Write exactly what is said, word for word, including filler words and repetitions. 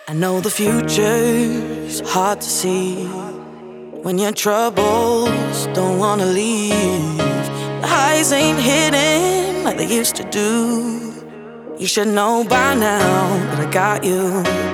I know the future's hard to see when your troubles don't wanna leave. The highs ain't hidden like they used to do. You should know by now that I got you.